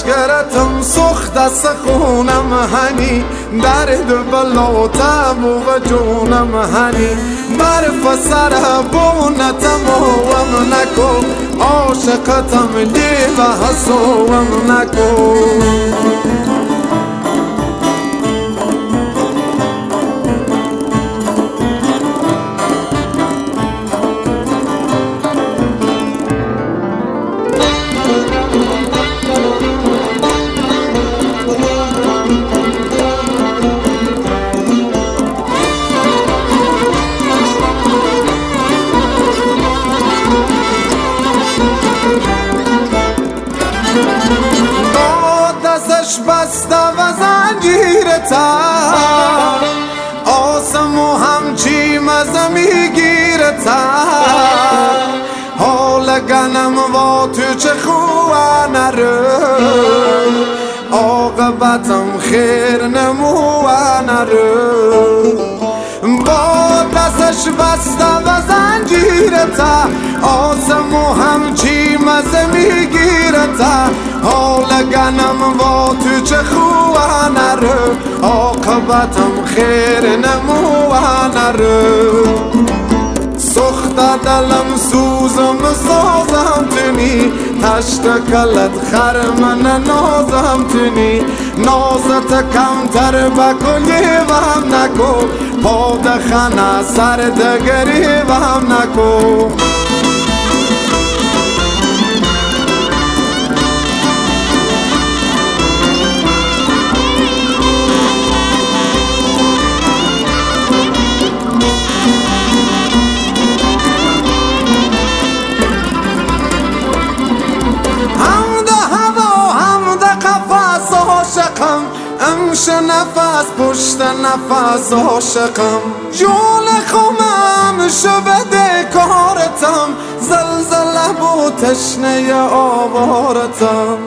لشکرتم سخت از خونم هنی، درد بلا تب و جونم هنی، برف سر بونتم وم نکو، عاشقتم لیو حسوم نکو. بسته و زنجیرتم، آسم و همچی مزه میگیرتم، حال گنم و تو چه خوانه رو، عاقبتم خیر نموانه رو. با دستش بسته و زنجیرتم، آسم و همچی مزه میگیرتم، حال گنم و تو چه خوانه رو، عاقبتم خیر نموانه رو. سخت دلم سوزم سازم تنی، تشت کلت خرمن نازم تنی، نازت کمتر بکن یوم نکو، پادخانه سر دگری وهم نکو. امش نفس پشت نفس عاشقم، جون خمم شو بده کارتم، زلزله بو تشنه آوارتم.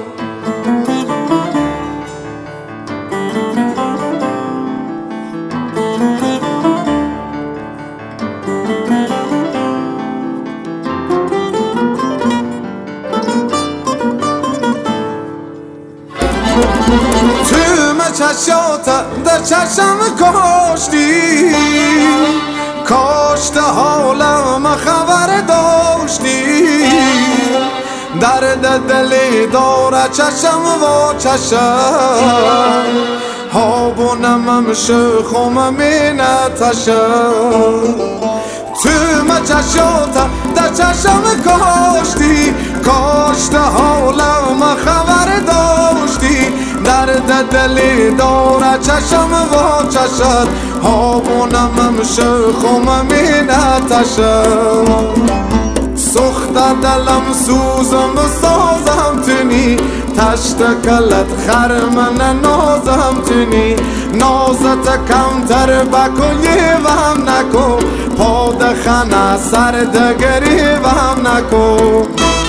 چشاتا در چشم کاشتی، کاشت حالم خبر داشتی، درد دلی داره چشم و چشم، هابونم شخم می نتشم. تو چشاتا در چشم کاشتی، کاشت حالم خبر داشتی، درد دلی داره چشم و چشم، هابونم شخم می نتشم. سخت دلم سوزم سازم تنی، تشت کلت خرمن نازم تنی، نازت کمتر بکن یوم نکو، پادخانه سر دگری وهم نکو.